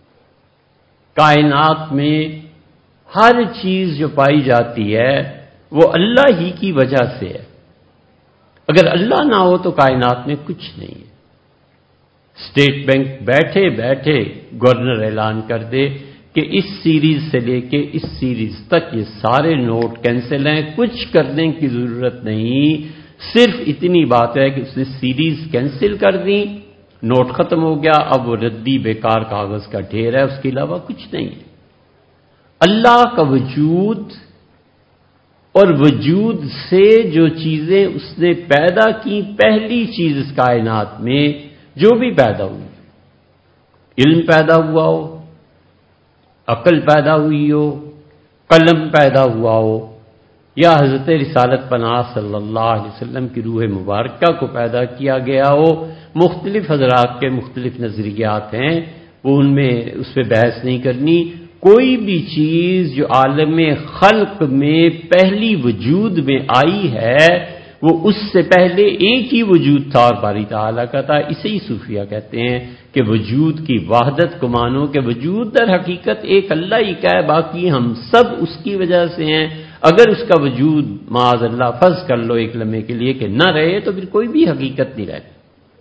کائنات میں ہر چیز جو پائی جاتی ہے وہ اللہ ہی کی وجہ سے ہے، اگر اللہ نہ ہو تو کائنات میں کچھ نہیں ہے۔ اسٹیٹ بینک بیٹھے بیٹھے گورنر اعلان کر دے کہ اس سیریز سے لے کے اس سیریز تک یہ سارے نوٹ کینسل ہیں، کچھ کرنے کی ضرورت نہیں، صرف اتنی بات ہے کہ اس نے سیریز کینسل کر دی، نوٹ ختم ہو گیا، اب وہ ردی بیکار کاغذ کا ڈھیر ہے، اس کے علاوہ کچھ نہیں ہے۔ اللہ کا وجود اور وجود سے جو چیزیں اس نے پیدا کی، پہلی چیز اس کائنات میں جو بھی پیدا ہوئی، علم پیدا ہوا ہو، عقل پیدا ہوئی ہو، قلم پیدا ہوا ہو، یا حضرت رسالت پناہ صلی اللہ علیہ وسلم کی روح مبارکہ کو پیدا کیا گیا ہو، مختلف حضرات کے مختلف نظریات ہیں، وہ ان میں اس پہ بحث نہیں کرنی۔ کوئی بھی چیز جو عالم خلق میں پہلی وجود میں آئی ہے وہ اس سے پہلے ایک ہی وجود تھا اور باری تعالیٰ کا تھا۔ اسے ہی صوفیہ کہتے ہیں کہ وجود کی وحدت کو مانو کہ وجود در حقیقت ایک اللہ ہی کا ہے، باقی ہم سب اس کی وجہ سے ہیں۔ اگر اس کا وجود معاذ اللہ فرض کر لو ایک لمحے کے لیے کہ نہ رہے تو پھر کوئی بھی حقیقت نہیں رہتی۔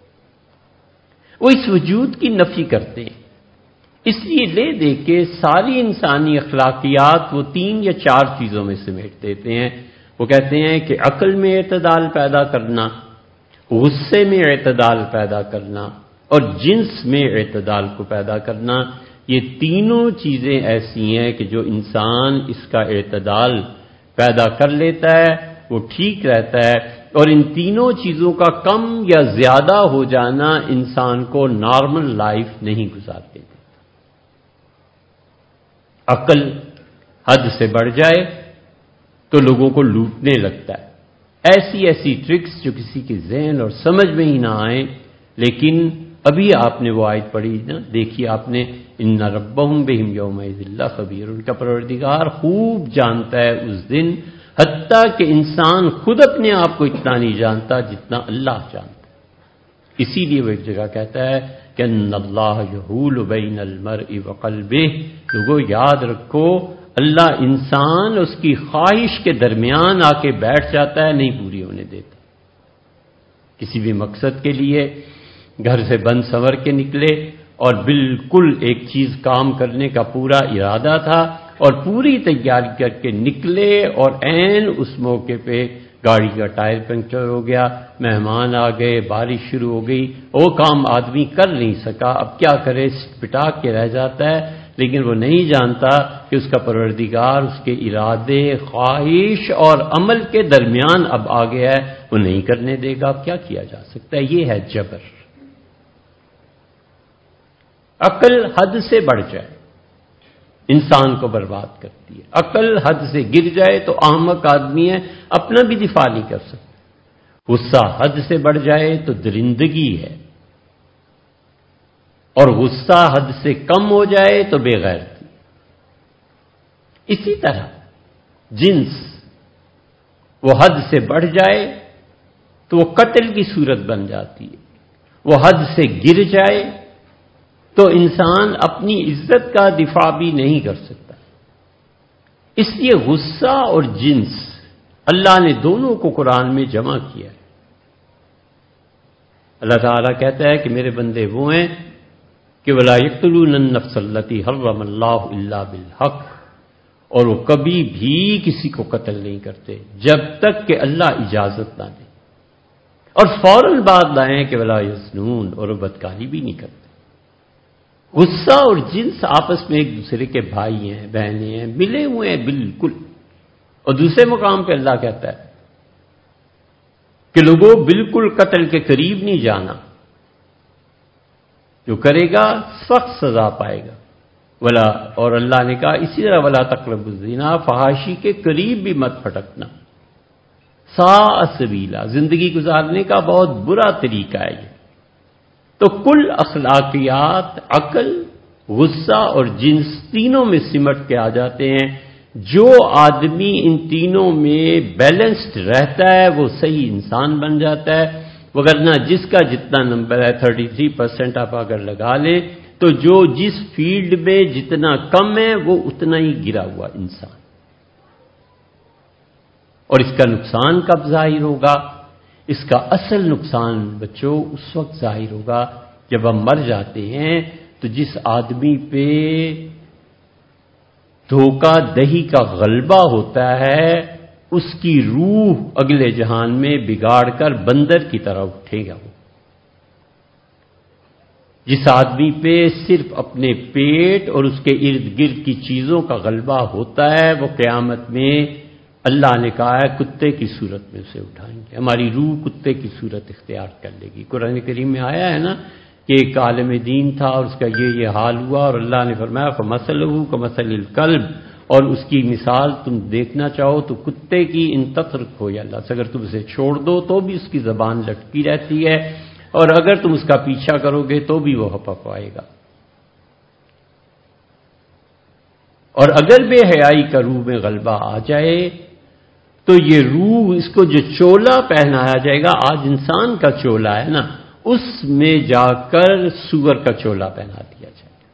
وہ اس وجود کی نفی کرتے ہیں۔ اس لیے لے دے کے ساری انسانی اخلاقیات وہ تین یا چار چیزوں میں سمیٹ دیتے ہیں۔ وہ کہتے ہیں کہ عقل میں اعتدال پیدا کرنا، غصے میں اعتدال پیدا کرنا، اور جنس میں اعتدال کو پیدا کرنا، یہ تینوں چیزیں ایسی ہیں کہ جو انسان اس کا اعتدال پیدا کر لیتا ہے وہ ٹھیک رہتا ہے، اور ان تینوں چیزوں کا کم یا زیادہ ہو جانا انسان کو نارمل لائف نہیں گزارتے۔ عقل حد سے بڑھ جائے تو لوگوں کو لوٹنے لگتا ہے، ایسی ایسی ٹرکس جو کسی کے ذہن اور سمجھ میں ہی نہ آئیں، لیکن ابھی آپ نے وہ آیت پڑھی نا، دیکھیے آپ نے ان ربہم بہم یومئذ لخبیر، ان کا پروردگار خوب جانتا ہے اس دن، حتیٰ کہ انسان خود اپنے آپ کو اتنا نہیں جانتا جتنا اللہ جانتا ہے۔ اسی لیے وہ ایک جگہ کہتا ہے کہ ان اللہ یحول بین المرء وقلبہ، لوگوں یاد رکھو اللہ انسان اس کی خواہش کے درمیان آ کے بیٹھ جاتا ہے، نہیں پوری ہونے دیتا۔ کسی بھی مقصد کے لیے گھر سے بند سنور کے نکلے اور بالکل ایک چیز کام کرنے کا پورا ارادہ تھا اور پوری تیاری کر کے نکلے، اور عین اس موقع پہ گاڑی کا ٹائر پنکچر ہو گیا، مہمان آ گئے، بارش شروع ہو گئی، وہ کام آدمی کر نہیں سکا، اب کیا کرے، پٹا کے رہ جاتا ہے۔ لیکن وہ نہیں جانتا کہ اس کا پروردگار اس کے ارادے، خواہش اور عمل کے درمیان اب آ گیا ہے، وہ نہیں کرنے دے گا. اب کیا کیا جا سکتا ہے؟ یہ ہے جبر. عقل حد سے بڑھ جائے انسان کو برباد کرتی ہے. عقل حد سے گر جائے تو احمق آدمی ہے، اپنا بھی دفاع نہیں کر سکتا. غصہ حد سے بڑھ جائے تو درندگی ہے، اور غصہ حد سے کم ہو جائے تو بے غیرتی. اسی طرح جنس وہ حد سے بڑھ جائے تو وہ قتل کی صورت بن جاتی ہے، وہ حد سے گر جائے تو انسان اپنی عزت کا دفاع بھی نہیں کر سکتا. اس لیے غصہ اور جنس اللہ نے دونوں کو قرآن میں جمع کیا ہے. اللہ تعالیٰ کہتا ہے کہ میرے بندے وہ ہیں کہ وَلَا يَقْتُلُونَ النَّفْسَ الَّتِي حَرَّمَ اللَّهُ إِلَّا بِالْحَقِّ، اور وہ کبھی بھی کسی کو قتل نہیں کرتے جب تک کہ اللہ اجازت نہ دے، اور فوراً بعد لائیں کہ وَلَا يَزْنُونَ، اور وہ بدکاری بھی نہیں کرتے. غصہ اور جنس آپس میں ایک دوسرے کے بھائی ہیں، بہنیں ہیں، ملے ہوئے ہیں بالکل. اور دوسرے مقام پہ اللہ کہتا ہے کہ لوگوں بالکل قتل کے قریب نہیں جانا، جو کرے گا سخت سزا پائے گا. ولا اور اللہ نے کہا اسی طرح ولا تقربوا الزنا، فحاشی کے قریب بھی مت پھٹکنا. ساء سبیلا، زندگی گزارنے کا بہت برا طریقہ ہے یہ. تو کل اخلاقیات عقل، غصہ اور جنس تینوں میں سمٹ کے آ جاتے ہیں. جو آدمی ان تینوں میں بیلنسڈ رہتا ہے وہ صحیح انسان بن جاتا ہے. وگرنہ جس کا جتنا نمبر ہے تھرٹی تھری پرسینٹ آپ اگر لگا لیں تو جو جس فیلڈ میں جتنا کم ہے وہ اتنا ہی گرا ہوا انسان. اور اس کا نقصان کب ظاہر ہوگا؟ اس کا اصل نقصان بچوں اس وقت ظاہر ہوگا جب ہم مر جاتے ہیں. تو جس آدمی پہ دھوکہ دہی کا غلبہ ہوتا ہے اس کی روح اگلے جہان میں بگاڑ کر بندر کی طرح اٹھے گا. وہ جس آدمی پہ صرف اپنے پیٹ اور اس کے ارد گرد کی چیزوں کا غلبہ ہوتا ہے وہ قیامت میں اللہ نے کہا ہے کتے کی صورت میں اسے اٹھائیں گے. ہماری روح کتے کی صورت اختیار کر لے گی. قرآن کریم میں آیا ہے نا کہ ایک عالم دین تھا اور اس کا یہ یہ حال ہوا اور اللہ نے فرمایا فَمَثَلُهُ كَمَثَلِ الْكَلْبِ، اور اس کی مثال تم دیکھنا چاہو تو کتے کی ان تترکو یا اللہ سے، اگر تم اسے چھوڑ دو تو بھی اس کی زبان لٹکی رہتی ہے اور اگر تم اس کا پیچھا کرو گے تو بھی وہ ہپپائے گا. اور اگر بے حیائی کا روح میں غلبہ آ جائے تو یہ روح اس کو جو چولا پہنایا جائے گا، آج انسان کا چولا ہے نا، اس میں جا کر سور کا چولا پہنا دیا جائے گا.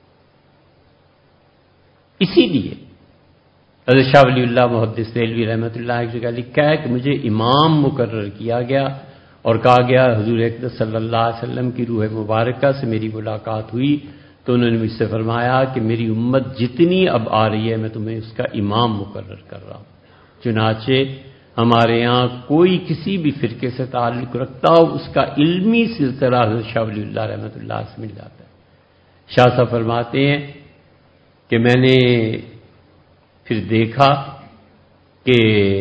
اسی لیے حضرت شاہ ولی اللہ محدث دہلوی رحمۃ اللہ کی جگہ لکھا ہے کہ مجھے امام مقرر کیا گیا اور کہا گیا حضور اقدس صلی اللہ علیہ وسلم کی روح مبارکہ سے میری ملاقات ہوئی تو انہوں نے مجھ سے فرمایا کہ میری امت جتنی اب آ رہی ہے میں تمہیں اس کا امام مقرر کر رہا ہوں. چنانچہ ہمارے یہاں کوئی کسی بھی فرقے سے تعلق رکھتا ہو اس کا علمی سلسلہ حضرت شاہ ولی اللہ رحمۃ اللہ سے مل جاتا ہے. شاہ صاحب فرماتے ہیں کہ میں نے پھر دیکھا کہ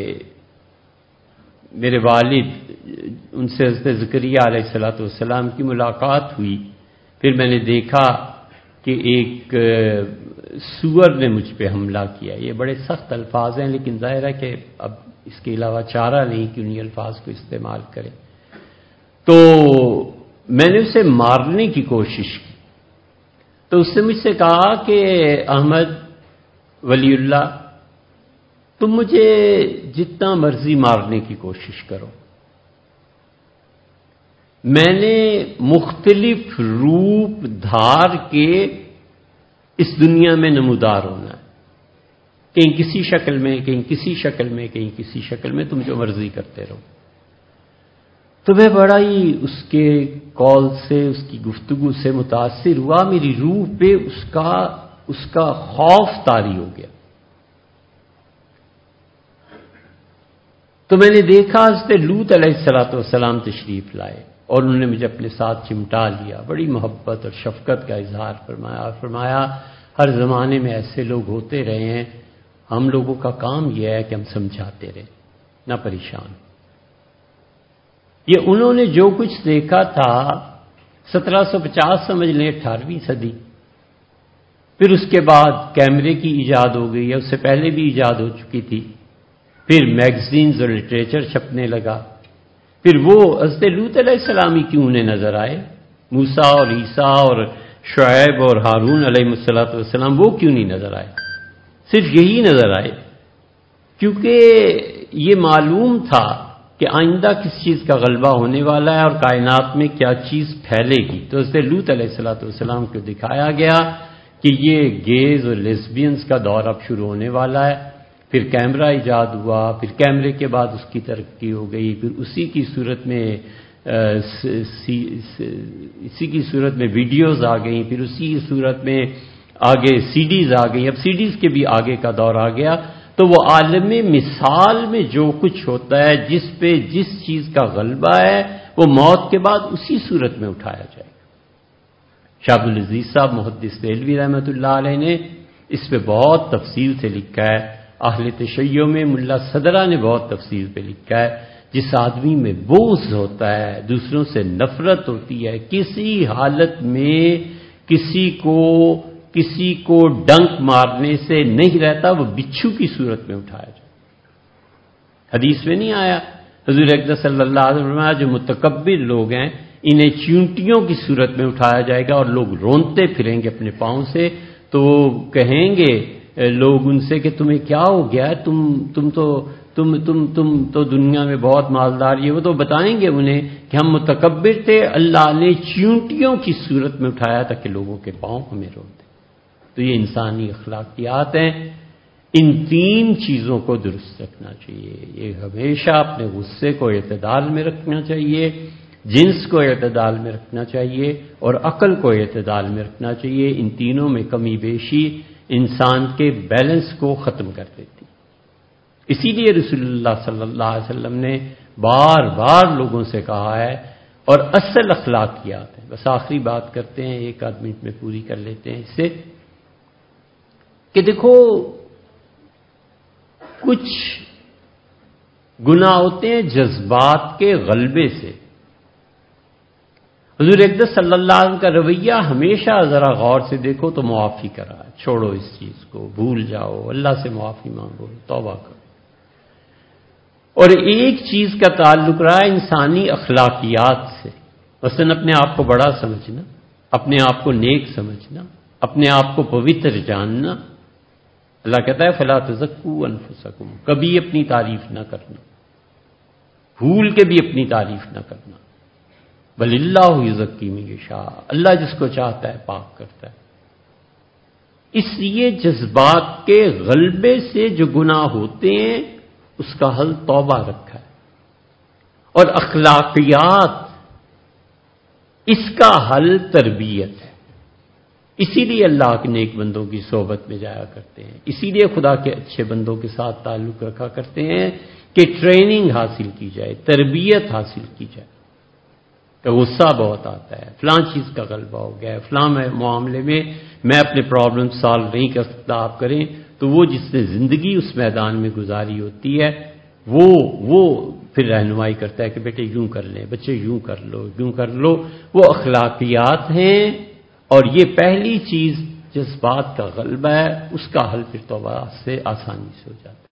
میرے والد ان سے حضرت زکریا علیہ الصلوۃ والسلام کی ملاقات ہوئی. پھر میں نے دیکھا کہ ایک سور نے مجھ پہ حملہ کیا. یہ بڑے سخت الفاظ ہیں لیکن ظاہر ہے کہ اب اس کے علاوہ چارہ نہیں کہ انہی الفاظ کو استعمال کرے. تو میں نے اسے مارنے کی کوشش کی تو اس نے مجھ سے کہا کہ احمد ولی اللہ تم مجھے جتنا مرضی مارنے کی کوشش کرو، میں نے مختلف روپ دھار کے اس دنیا میں نمودار ہونا ہے، کہیں کسی شکل میں کہیں کسی شکل میں کہیں کسی شکل میں، تم جو مرضی کرتے رہو. تو میں بڑا ہی اس کے کال سے اس کی گفتگو سے متاثر ہوا. میری روح پہ اس کا اس کا خوف طاری ہو گیا. تو میں نے دیکھا حضرت لوط علیہ الصلوۃ والسلام تشریف لائے اور انہوں نے مجھے اپنے ساتھ چمٹا لیا، بڑی محبت اور شفقت کا اظہار فرمایا اور فرمایا ہر زمانے میں ایسے لوگ ہوتے رہے ہیں، ہم لوگوں کا کام یہ ہے کہ ہم سمجھاتے رہیں، نہ پریشان۔ یہ انہوں نے جو کچھ دیکھا تھا سترہ سو پچاس سمجھ لیں، اٹھارہویں صدی، پھر اس کے بعد کیمرے کی ایجاد ہو گئی ہے، اس سے پہلے بھی ایجاد ہو چکی تھی، پھر میگزینز اور لٹریچر چھپنے لگا، پھر وہ حضرت لوط علیہ السلام ہی کیوں انہیں نظر آئے، موسیٰ اور عیسیٰ اور شعیب اور ہارون علیہ الصلوۃ والسلام وہ کیوں نہیں نظر آئے؟ صرف یہی نظر آئے کیونکہ یہ معلوم تھا کہ آئندہ کس چیز کا غلبہ ہونے والا ہے اور کائنات میں کیا چیز پھیلے گی۔ تو حضرت لوط علیہ الصلوۃ والسلام کو دکھایا گیا کہ یہ گیز اور لیسبینز کا دور اب شروع ہونے والا ہے، پھر کیمرہ ایجاد ہوا، پھر کیمرے کے بعد اس کی ترقی ہو گئی، پھر اسی کی صورت میں اسی کی صورت میں ویڈیوز آ گئیں، پھر اسی کی صورت میں آگے سی ڈیز آ گئی، اب سی ڈیز کے بھی آگے کا دور آ گیا۔ تو وہ عالم مثال میں جو کچھ ہوتا ہے، جس پہ جس چیز کا غلبہ ہے، وہ موت کے بعد اسی صورت میں اٹھایا جائے گا۔ شاہ عبدالعزیز صاحب محدث دہلوی رحمۃ اللہ علیہ نے اس پہ بہت تفصیل سے لکھا ہے، اہل تشیع میں ملا صدرہ نے بہت تفصیل پہ لکھا ہے، جس آدمی میں بغض ہوتا ہے، دوسروں سے نفرت ہوتی ہے، کسی حالت میں کسی کو کسی کو ڈنک مارنے سے نہیں رہتا، وہ بچھو کی صورت میں اٹھایا جائے۔ حدیث میں نہیں آیا، حضور اقدس صلی اللہ علیہ وسلم جو متکبر لوگ ہیں انہیں چیونٹیوں کی صورت میں اٹھایا جائے گا اور لوگ رونتے پھریں گے اپنے پاؤں سے، تو وہ کہیں گے لوگ ان سے کہ تمہیں کیا ہو گیا ہے، تم تم تو تم تم تم تو دنیا میں بہت مالدار، یہ وہ تو بتائیں گے انہیں کہ ہم متکبر تھے، اللہ نے چیونٹیوں کی صورت میں اٹھایا تھا کہ لوگوں کے پاؤں ہمیں رونتے۔ تو یہ انسانی اخلاقیات ہیں، ان تین چیزوں کو درست رکھنا چاہیے۔ یہ ہمیشہ اپنے غصے کو اعتدال میں رکھنا چاہیے، جنس کو اعتدال میں رکھنا چاہیے، اور عقل کو اعتدال میں رکھنا چاہیے۔ ان تینوں میں کمی بیشی انسان کے بیلنس کو ختم کر دیتی۔ اسی لیے رسول اللہ صلی اللہ علیہ وسلم نے بار بار لوگوں سے کہا ہے، اور اصل اخلاقیات ہیں۔ بس آخری بات کرتے ہیں، ایک آدھ منٹ میں پوری کر لیتے ہیں اس سے، کہ دیکھو کچھ گناہ ہوتے ہیں جذبات کے غلبے سے۔ حضور اقدس صلی اللہ علیہ وسلم کا رویہ ہمیشہ ذرا غور سے دیکھو تو معافی کرا، چھوڑو اس چیز کو، بھول جاؤ، اللہ سے معافی مانگو، توبہ کرو۔ اور ایک چیز کا تعلق رہا ہے انسانی اخلاقیات سے، مثلا اپنے آپ کو بڑا سمجھنا، اپنے آپ کو نیک سمجھنا، اپنے آپ کو پوتر جاننا۔ اللہ کہتا ہے فلا تزکوا انفسکم، کبھی اپنی تعریف نہ کرنا، بھول کے بھی اپنی تعریف نہ کرنا، بل اللہ یزکی من یشاء، اللہ جس کو چاہتا ہے پاک کرتا ہے۔ اس لیے جذبات کے غلبے سے جو گناہ ہوتے ہیں اس کا حل توبہ رکھا ہے، اور اخلاقیات اس کا حل تربیت ہے۔ اسی لیے اللہ کے نیک بندوں کی صحبت میں جایا کرتے ہیں، اسی لیے خدا کے اچھے بندوں کے ساتھ تعلق رکھا کرتے ہیں کہ ٹریننگ حاصل کی جائے، تربیت حاصل کی جائے۔ کہ غصہ بہت آتا ہے، فلاں چیز کا غلبہ ہو گیا ہے، فلاں معاملے میں میں اپنے پرابلم سالو نہیں کر سکتا، آپ کریں، تو وہ جس نے زندگی اس میدان میں گزاری ہوتی ہے وہ وہ پھر رہنمائی کرتا ہے کہ بیٹے یوں کر لیں، بچے یوں کر لو، یوں کر لو۔ وہ اخلاقیات ہیں، اور یہ پہلی چیز جذبات کا غلبہ ہے، اس کا حل پھر توبہ سے آسانی سے ہو جاتا ہے۔